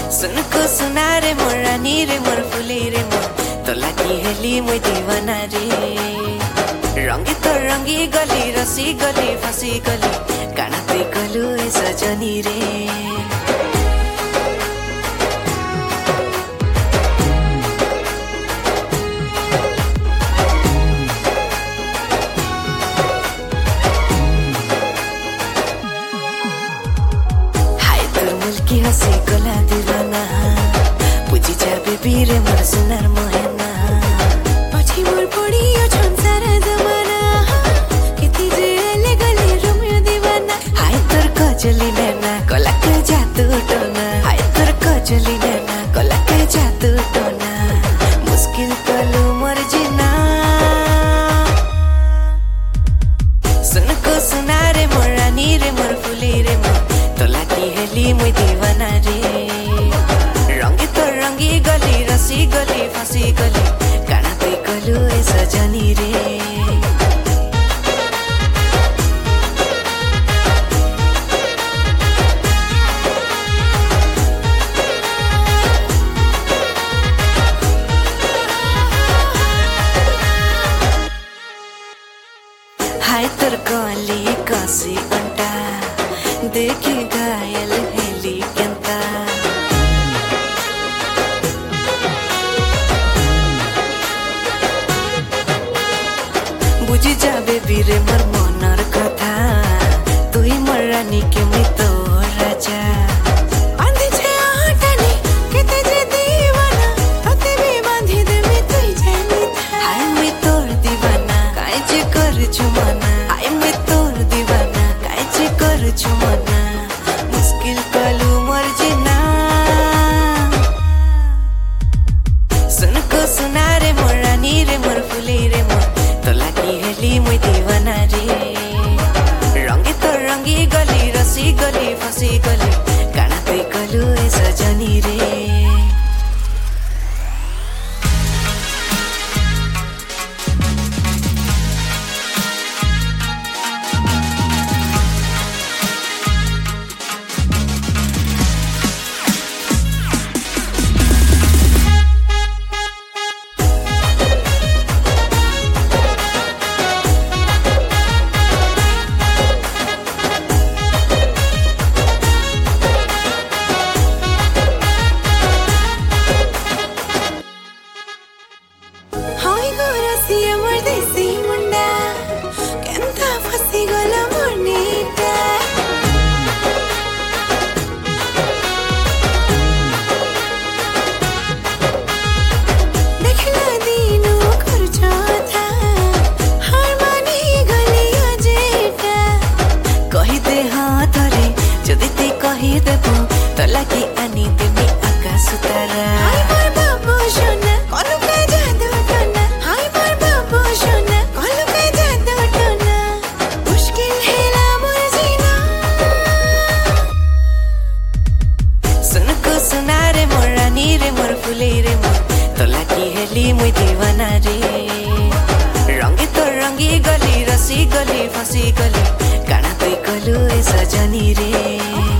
सुनको सुनारे मोर रानी रे मोर फुले रे मोर तोला की हेली मुई दीवाना रे रंगी तो रंगी गली रसी गली फसी गली कानाते कलु ए सजनी रे की हसी गला दीवाना बुझी जाबे बीरे मोर सुनार मोहना पछि मोर पड़ियो संसार जमाना किति जेले गले रोमियो दीवाना हाय तोर कजली नैना कला के जादू टोना हाय तोर कजली नैना कला के जादू टोना मुश्किल कलु मोर जीना सुनको सुनारे मोर रानी रे मोर फुले रे मोर तोला की हेली मुई दीवाना रे रंगी तो रंगी गली रसी गली फसी गली कानाते कलु ए सजनी रे हाय तोर गली कसी अंटा देखी घायल हेली केंता बुझी जाबे बीरे मोर मनर कथा तुई मोर रानी के मुई तोर राजा बांधी छे आटानी केते जे दीवाना तते भी बांधी दे मी तुई जानी था हाय मुई तोर दीवाना काई जे कर जुमाना हाय मुई तोर दीवाना काई जे कर जुमाना मुश्किल कलु मोर जीना सुनको सुनारे मोर रानी रे मोर फुले रे मोर तोला की हेली मुई दीवाना रे रंगी तो रंगी गली रसी गली फसी गली कानाते कलु ए सजनी रे तोला की आनी देमी आकाश तारा हाय मोर बाबू सोना कलु के जादू टोना हाय मोर बाबू सोना कलु के जादू टोना मुश्किल हेला मोर जीना सुनको सुनारे मोर रानी रे मोर फुले रे मोर तोला की हेली मुई दीवाना रे रंगी तो रंगी गली रसी गली फसी गली कानाते कलु ए सजनी रे